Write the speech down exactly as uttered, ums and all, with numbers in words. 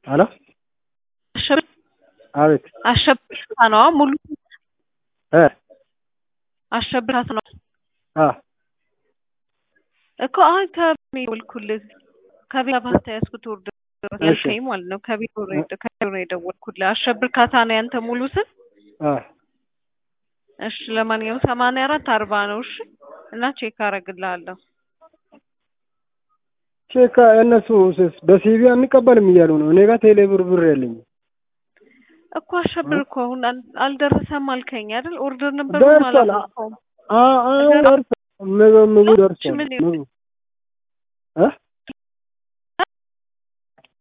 አላ አሸብር አቤት አሸብር ነው ሙሉ እ አሸብር ነው አ እኮ አይ ከሚወልኩልህ ከቢራ ባታ ያስኩት ወርድ ያልከኝ ማለት ነው ከቢሮ ሬድ ከቢሮ የደወልኩልህ አሸብር ካታ ነው ያንተ ሙሉ ስም አ እሺ ለማንኛውም ሰማንያ አራት አርባ ነው እሺ እና ቼክ አረግልሃለሁ ቼክ እነሱ በሲቪ አንቀበልም እያሉ ነው እኔ ጋር ቴሌ ብር ብር ያለኝ እኮ አሸብር እኮ አሁን አልደረሰም አልከኝ አይደል ኦርደር ነበር ማለት ነው አ አ ደርሷል ምግቡ ደርሷል ምግቡ እ